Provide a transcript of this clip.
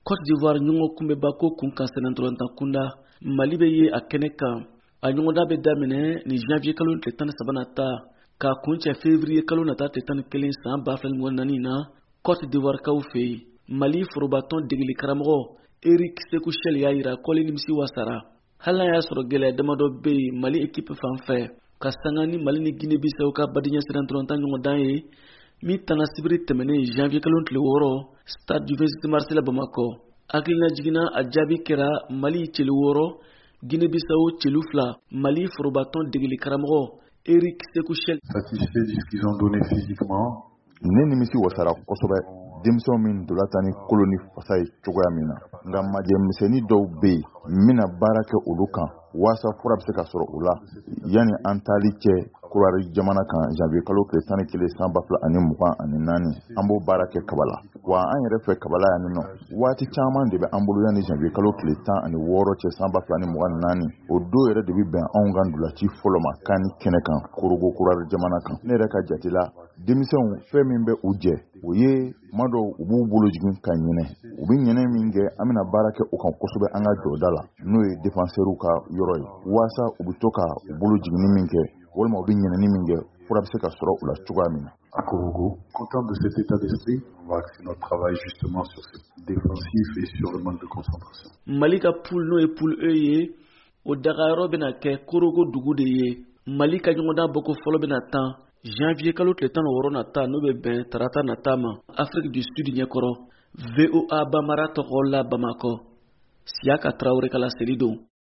Côte d'Ivoire ɲɔgɔn kun bɛ ba ko kun kan sɛnɛntɔlɔntan kunda Mali bɛ ye a kɛnɛ kan a ɲɔgɔnda bɛ daminɛ ni janvier kalo tile 13 na ta k'a kun cɛ février kalo nata tile 11 san 2024 na Côte d'Ivoire kaw fɛ yen. Mali forobatɔn degeli karamɔgɔ Eric Sékou Chel y'a yira kɔli nimisi wasara hali n'a y'a sɔrɔ gɛlɛya damadɔ bɛ yen Mali équipe fan fɛ ka sanga ni Mali ni Guinée Bissau ka badijɛ sɛnɛntɔlɔntan ɲɔgɔndan ye min tana sibiri tɛmɛnen janvier kalo tile 6 stade du 26 mars la Bamako. Hakilina jiginna a jaabi kɛra Mali celu 6 Guinée Bissau celu 2 Mali forobatɔn degeli karamɔgɔ Eric Sékou Chel. Satisfait de ce qu'ils ont donné physiquement. Ne nimisi wasara kosɛbɛ denmisɛnw min dolantan ni koloni fasa ye cogoya min na nka majɛmisɛnnin dɔw bɛ yen n bɛna baara kɛ olu kan waasa fura bɛ se ka sɔrɔ u la yanni an taali cɛ kurari jamana kan janvier kalo tile 11 san 2024 an b'o baara kɛ Kaba la wa an yɛrɛ fɛ Kaba la yan nɔ waati caman de bɛ an bolo yanni janvier kalo tile 16 cɛ san 2024 o don yɛrɛ de bɛ bɛn anw ka ndolaci fɔlɔ ma kan ni kɛnɛ kan korogo kurari jamana kan ne yɛrɛ ka jate la denmisɛnw fɛn min bɛ u jɛ o ye ma dɔw u b'u bolo jigin ka ɲinɛ u bɛ ɲinɛ min kɛ an bɛna baara kɛ u kan kosɛbɛ an ka jɔda la n'o ye défenseurs ka yɔrɔ ye waasa u bɛ to ka u bolo jigin min kɛ walima u bɛ ɲinɛni min kɛ fura bɛ se ka sɔrɔ u la cogoya min na. À Korogo, content de cet état d'esprit, on va axer notre travail justement sur ce défensif et sur le manque de concentration. Mali ka poule n'o ye poule E ye o dagayɔrɔ bɛna kɛ Korogo dugu de ye. Mali ka ɲɔgɔndan bɔko fɔlɔ bɛna tan janvier kalo tile 16 nata n'o bɛ bɛn tarata nata ma Afrique du Sud ɲɛkɔrɔ VOA Bamara tɔgɔ la Bamako Siaka Traoré ka laseli don.